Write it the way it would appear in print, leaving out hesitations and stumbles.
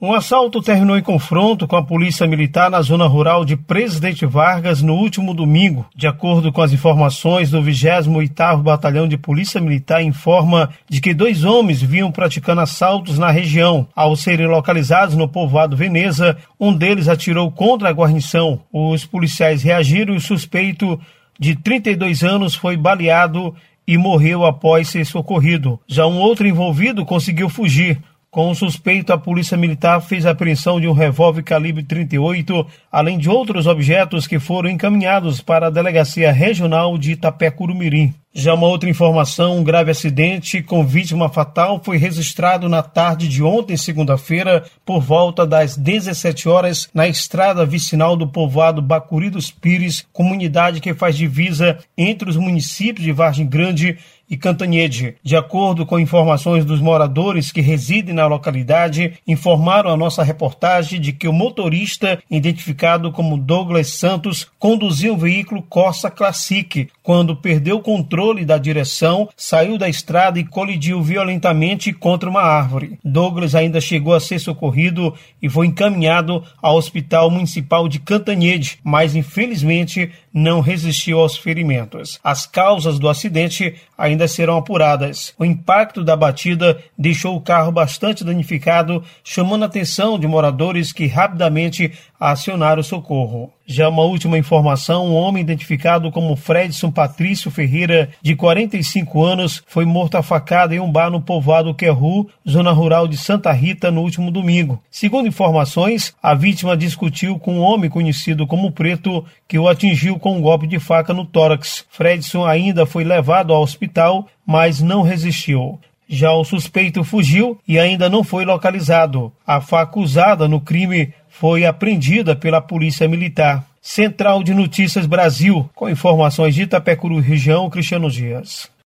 Um assalto terminou em confronto com a polícia militar na zona rural de Presidente Vargas no último domingo. De acordo com as informações do 28º Batalhão de Polícia Militar, informa de que 2 homens vinham praticando assaltos na região. Ao serem localizados no povoado Veneza, um deles atirou contra a guarnição. Os policiais reagiram e o suspeito, de 32 anos, foi baleado e morreu após ser socorrido. Já um outro envolvido conseguiu fugir. Com o suspeito, a Polícia Militar fez a apreensão de um revólver calibre 38, além de outros objetos que foram encaminhados para a Delegacia Regional de Itapecuru-Mirim. Já uma outra informação, um grave acidente com vítima fatal foi registrado na tarde de ontem, segunda-feira, por volta das 17 horas, na estrada vicinal do povoado Bacuri dos Pires, comunidade que faz divisa entre os municípios de Vargem Grande e Cantanhede. De acordo com informações dos moradores que residem na localidade, informaram a nossa reportagem de que o motorista, identificado como Douglas Santos, conduzia um veículo Corsa Classic. Quando perdeu o controle da direção, saiu da estrada e colidiu violentamente contra uma árvore. Douglas ainda chegou a ser socorrido e foi encaminhado ao Hospital Municipal de Cantanhede, mas infelizmente não resistiu aos ferimentos. As causas do acidente ainda serão apuradas. O impacto da batida deixou o carro bastante danificado, chamando a atenção de moradores que rapidamente acionaram o socorro. Já uma última informação, um homem identificado como Fredson Patrício Ferreira, de 45 anos, foi morto a facada em um bar no povoado Querru, zona rural de Santa Rita, no último domingo. Segundo informações, a vítima discutiu com um homem conhecido como Preto, que o atingiu com um golpe de faca no tórax. Fredson ainda foi levado ao hospital, mas não resistiu. Já o suspeito fugiu e ainda não foi localizado. A faca usada no crime foi apreendida pela Polícia Militar. Central de Notícias Brasil, com informações de Itapecuru região, Cristiano Dias.